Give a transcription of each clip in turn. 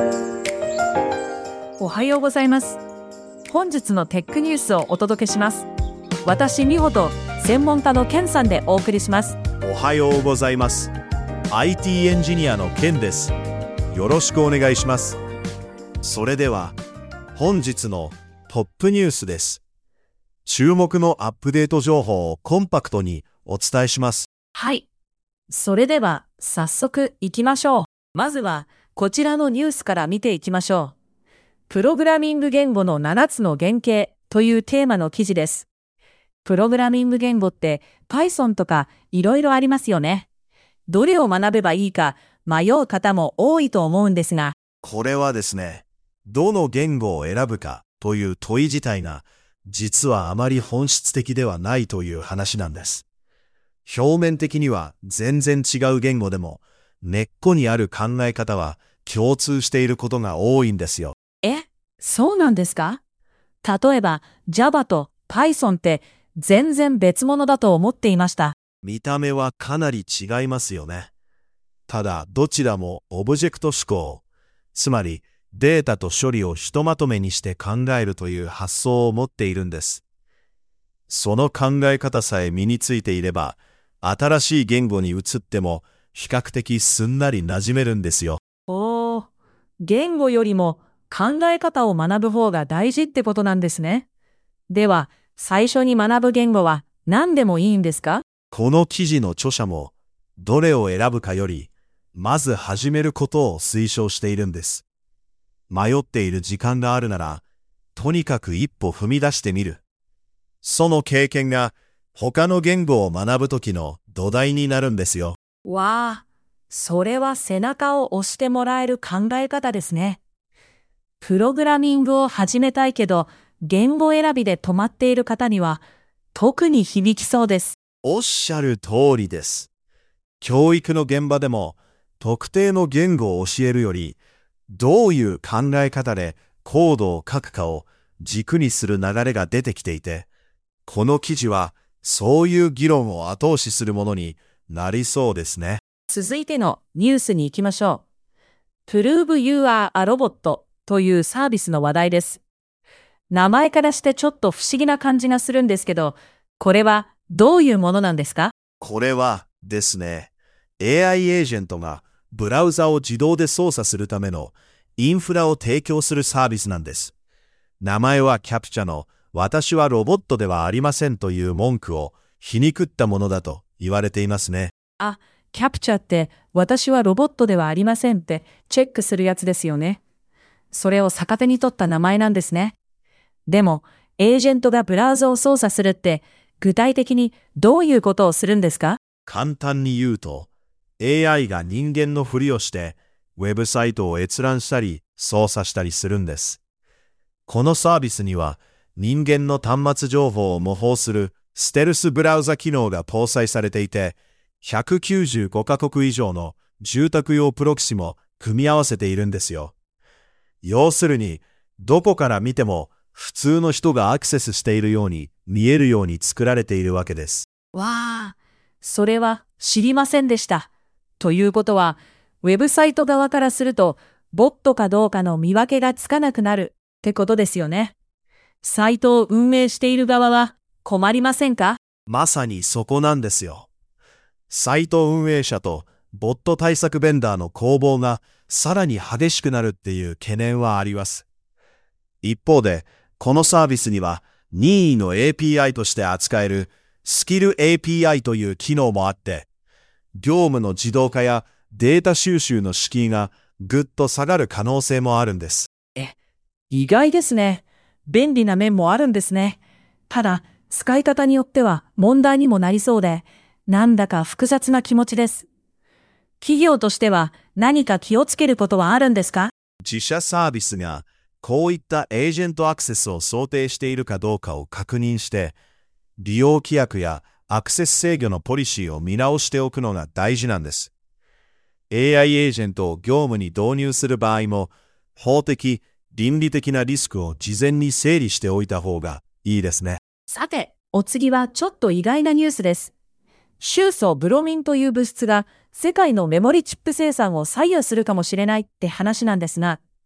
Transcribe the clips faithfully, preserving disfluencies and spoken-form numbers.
おはようございます。本日のテックニュースをお届けします。私、美穂と専門家のケンさんでお送りします。 おはようございます。アイティー エンジニアのケンです。よろしくお願いします。それでは、本日のトップニュースです。注目のアップデート情報をコンパクトにお伝えします。 はい。それでは、早速行きましょう。まずは、こちらのニュースから見ていきましょう。プログラミング言語のななつの原型というテーマの記事です。プログラミング言語って Python とかいろいろありますよね。どれを学べばいいか迷う方も多いと思うんですが。 これはですね、どの言語を選ぶかという問い自体が実はあまり本質的ではないという話なんです。表面的には全然違う言語でも根っこにある考え方は共通していることが多いんですよ。 え、そうなんですか？例えば Java と Python って全然別物だと思っていました。 見た目はかなり違いますよね。ただどちらもオブジェクト思考、つまりデータと処理をひとまとめにして考えるという発想を持っているんです。その考え方さえ身についていれば、新しい言語に移っても比較的すんなり馴染めるんですよ。 おー、言語よりも考え方を学ぶ方が大事ってことなんですね。では、最初に学ぶ言語は何でもいいんですか？ この記事の著者も、どれを選ぶかより、まず始めることを推奨しているんです。迷っている時間があるなら、とにかく一歩踏み出してみる。その経験が、他の言語を学ぶときの土台になるんですよ。 わあ、それは背中を押してもらえる考え方ですね。プログラミングを始めたいけど、言語選びで止まっている方には、特に響きそうです。 おっしゃる通りです。教育の現場でも、特定の言語を教えるより、どういう考え方でコードを書くかを軸にする流れが出てきていて、この記事はそういう議論を後押しするものになりそうですね。 続いてのニュースに行きましょう。Prove You Are a Robot というサービスの話題です。名前からしてちょっと不思議な感じがするんですけど、これはどういうものなんですか？ これはですね、エーアイ エージェントがブラウザを自動で操作するためのインフラを提供するサービスなんです。名前はキャプチャの私はロボットではありませんという文句を皮肉ったものだと言われていますね。 あ、キャプチャって私はロボットではありませんってチェックするやつですよね。それを逆手に取った名前なんですね。でも、エージェントがブラウザを操作するって具体的にどういうことをするんですか？ 簡単に言うと、エーアイ が人間のふりをしてウェブサイトを閲覧したり操作したりするんです。このサービスには人間の端末情報を模倣するステルスブラウザ機能が搭載されていて、ひゃくきゅうじゅうごカ国以上の住宅用プロキシも組み合わせているんですよ。要するに、どこから見ても普通の人がアクセスしているように見えるように作られているわけです。 わあ、それは知りませんでした。ということは、ウェブサイト側からすると、ボットかどうかの見分けがつかなくなるってことですよね。サイトを運営している側は困りませんか？ まさにそこなんですよ。サイト運営者とボット対策ベンダーの攻防がさらに激しくなるっていう懸念はあります。一方で、このサービスには任意の エーピーアイ として扱えるスキル エーピーアイ という機能もあって、業務の自動化やデータ収集の敷居がぐっと下がる可能性もあるんです。 え、意外ですね。便利な面もあるんですね。ただ、使い方によっては問題にもなりそうで、なんだか複雑な気持ちです。企業としては何か気をつけることはあるんですか？ 自社サービスがこういったエージェントアクセスを想定しているかどうかを確認して、利用規約やアクセス制御のポリシーを見直しておくのが大事なんです。エーアイ エージェントを業務に導入する場合も、法的、倫理的なリスクを事前に整理しておいた方がいいですね。 さて、お次はちょっと意外なニュースです。臭素ブロミンという物質が世界のメモリチップ生産を左右するかもしれないって話なんですが、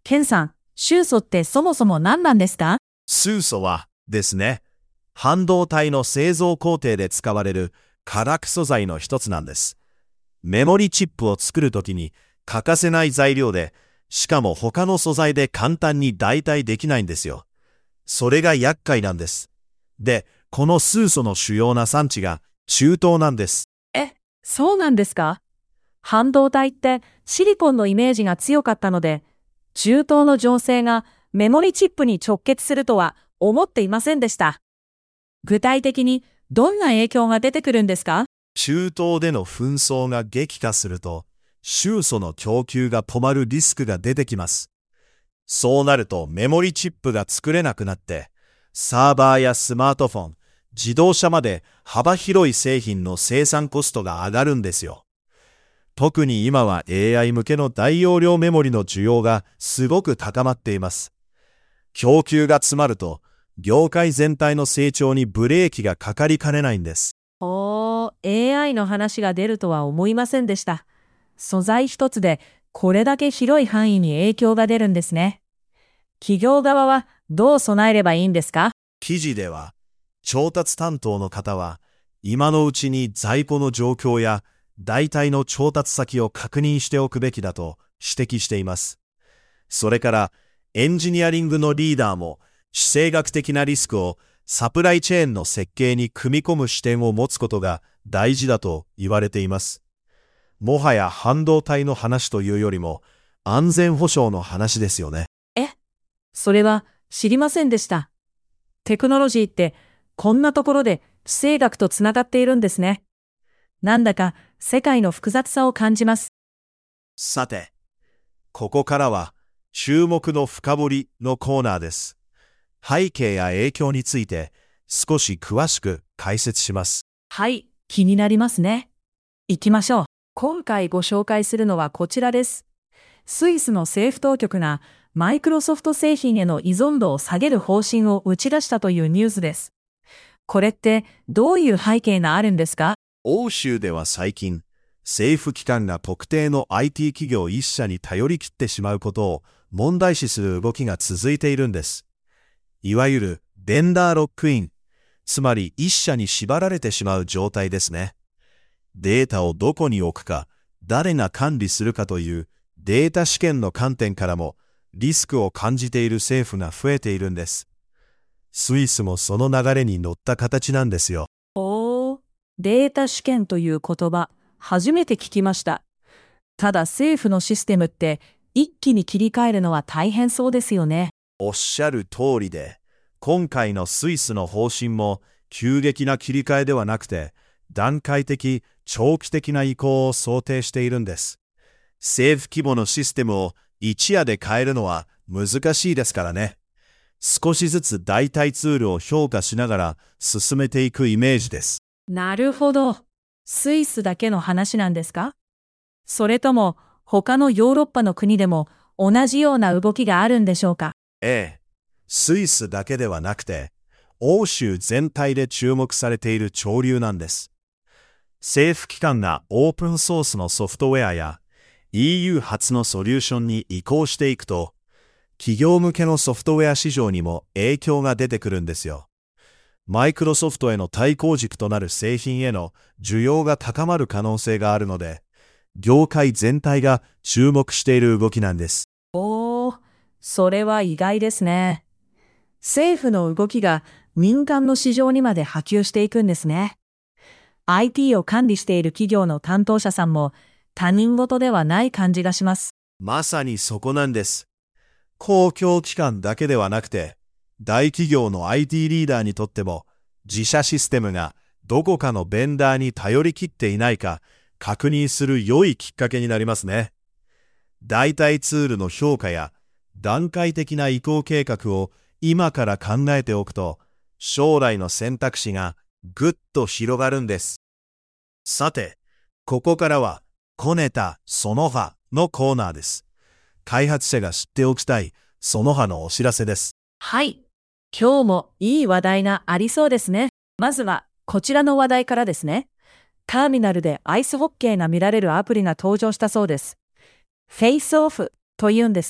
ケンさん、臭素ってそもそも何なんですか？ 水素はですね、半導体の製造工程で使われる化学素材の一つなんです。メモリチップを作るときに欠かせない材料で、しかも他の素材で簡単に代替できないんですよ。それが厄介なんです。で、この水素の主要な産地が中東なんです。 え、そうなんですか？半導体ってシリコンのイメージが強かったので、中東の情勢がメモリチップに直結するとは思っていませんでした。具体的にどんな影響が出てくるんですか？ 中東での紛争が激化すると、臭素の供給が止まるリスクが出てきます。そうなるとメモリチップが作れなくなって、サーバーやスマートフォン、自動車まで幅広い製品の生産コストが上がるんですよ。特に今は エーアイ 向けの大容量メモリの需要がすごく高まっています。供給が詰まると、業界全体の成長にブレーキがかかりかねないんです。 おー、エーアイ の話が出るとは思いませんでした。素材一つでこれだけ広い範囲に影響が出るんですね。企業側はどう備えればいいんですか？ 記事では、調達担当の方は、今のうちに在庫の状況や代替の調達先を確認しておくべきだと指摘しています。それから、エンジニアリングのリーダーも、地政学的なリスクをサプライチェーンの設計に組み込む視点を持つことが大事だと言われています。もはや半導体の話というよりも、安全保障の話ですよね。 え、それは知りませんでした。テクノロジーってこんなところで地政学とつながっているんですね。なんだか世界の複雑さを感じます。 さて、ここからは注目の深掘りのコーナーです。背景や影響について少し詳しく解説します。 はい、気になりますね。行きましょう。今回ご紹介するのはこちらです。スイスの政府当局がマイクロソフト製品への依存度を下げる方針を打ち出したというニュースです。これってどういう背景があるんですか？ 欧州では最近、政府機関が特定の アイティー 企業一社に頼り切ってしまうことを問題視する動きが続いているんです。いわゆるベンダーロックイン、つまり一社に縛られてしまう状態ですね。データをどこに置くか、誰が管理するかというデータ試験の観点からもリスクを感じている政府が増えているんです。スイスもその流れに乗った形なんですよ。 おー、データ試験という言葉、初めて聞きました。ただ政府のシステムって一気に切り替えるのは大変そうですよね。 おっしゃる通りで、今回のスイスの方針も急激な切り替えではなくて、段階的、長期的な移行を想定しているんです。政府規模のシステムを一夜で変えるのは難しいですからね。少しずつ代替ツールを評価しながら進めていくイメージです。 なるほど。スイスだけの話なんですか？それとも他のヨーロッパの国でも同じような動きがあるんでしょうか？ ええ、スイスだけではなくて、欧州全体で注目されている潮流なんです。政府機関がオープンソースのソフトウェアや イーユー 発のソリューションに移行していくと、企業向けのソフトウェア市場にも影響が出てくるんですよ。マイクロソフトへの対抗軸となる製品への需要が高まる可能性があるので、業界全体が注目している動きなんです。 おー、それは意外ですね。政府の動きが民間の市場にまで波及していくんですね。アイティー を管理している企業の担当者さんも他人事ではない感じがします。 まさにそこなんです。公共機関だけではなくて、大企業の アイティー リーダーにとっても、自社システムがどこかのベンダーに頼り切っていないか確認する良いきっかけになりますね。代替ツールの評価や段階的な移行計画を今から考えておくと、将来の選択肢がぐっと広がるんです。さて、ここからはコネタその葉のコーナーです。開発者が知っておきたいその葉のお知らせです。 はい。今日もいい話題がありそうですね。まずはこちらの話題からですね。ターミナルでアイスホッケーが見られるアプリが登場したそうです。フェイスオフというんですか？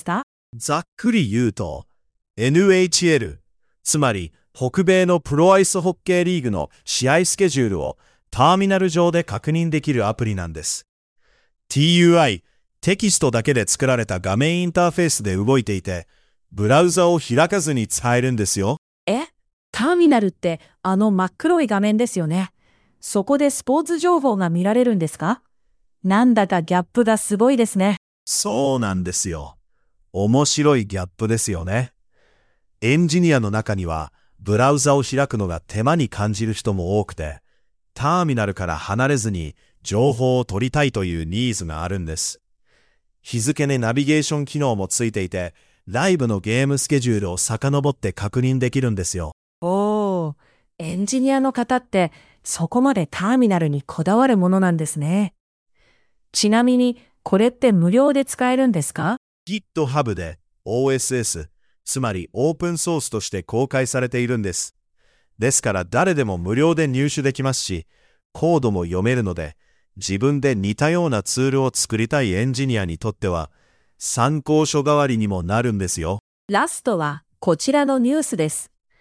ざっくり言うと、エヌエイチエル、つまり北米のプロアイスホッケーリーグの試合スケジュールをターミナル上で確認できるアプリなんです。ティーユーアイ、テキストだけで作られた画面インターフェースで動いていて、ブラウザを開かずに使えるんですよ。 え、ターミナルってあの真っ黒い画面ですよね。そこでスポーツ情報が見られるんですか？なんだかギャップがすごいですね。 そうなんですよ。面白いギャップですよね。エンジニアの中には、ブラウザを開くのが手間に感じる人も多くて、ターミナルから離れずに情報を取りたいというニーズがあるんです。日付にナビゲーション機能もついていて、ライブのゲームスケジュールを遡って確認できるんですよ。 おー、エンジニアの方ってそこまでターミナルにこだわるものなんですね。ちなみに、これって無料で使えるんですか？ GitHub で オーエスエス、つまりオープンソースとして公開されているんです。ですから誰でも無料で入手できますし、コードも読めるので、自分で似たようなツールを作りたいエンジニアにとっては、参考書代わりにもなるんですよ。 ラストはこちらのニュースです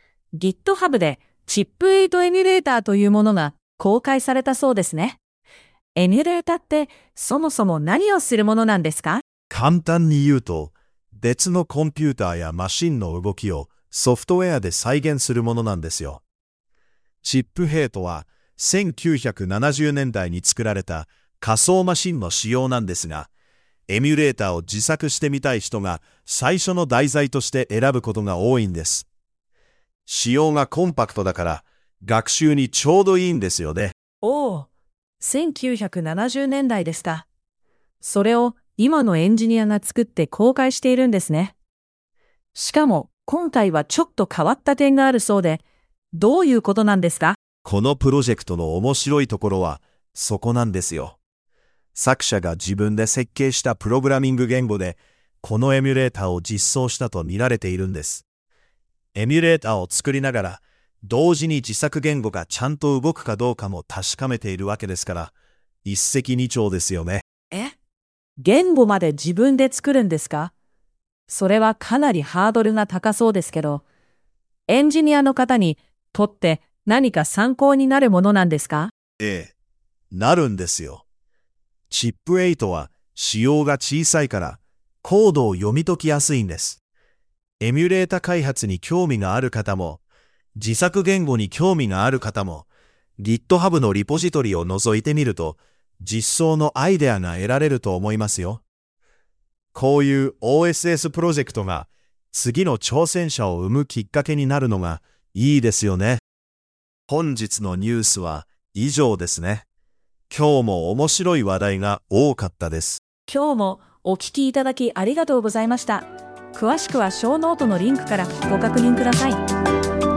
。GitHub でチップエイトエミュレーターというものが公開されたそうですね。エミュレーターってそもそも何をするものなんですか？ 簡単に言うと、別のコンピューターやマシンの動きをソフトウェアで再現するものなんですよ。チップヘイトはせんきゅうひゃくななじゅうねんだいに作られた仮想マシンの仕様なんですが、エミュレーターを自作してみたい人が最初の題材として選ぶことが多いんです。仕様がコンパクトだから学習にちょうどいいんですよね。 おお、せんきゅうひゃくななじゅうねんだいでした。それを今のエンジニアが作って公開しているんですね。しかも今回はちょっと変わった点があるそうで、どういうことなんですか？ このプロジェクトの面白いところはそこなんですよ。作者が自分で設計したプログラミング言語でこのエミュレーターを実装したと見られているんです。エミュレーターを作りながら同時に自作言語がちゃんと動くかどうかも確かめているわけですから、一石二鳥ですよね。 え？言語まで自分で作るんですか？それはかなりハードルが高そうですけど、エンジニアの方にとって何か参考になるものなんですか？ ええ、なるんですよ。チップエイトは仕様が小さいからコードを読み解きやすいんです。エミュレータ開発に興味がある方も、自作言語に興味がある方も、GitHub のリポジトリを覗いてみると、実装のアイデアが得られると思いますよ。こういう オーエスエス プロジェクトが次の挑戦者を生むきっかけになるのがいいですよね。本日のニュースは以上ですね。今日も面白い話題が多かったです。 今日もお聞きいただきありがとうございました。詳しくはショーノートのリンクからご確認ください。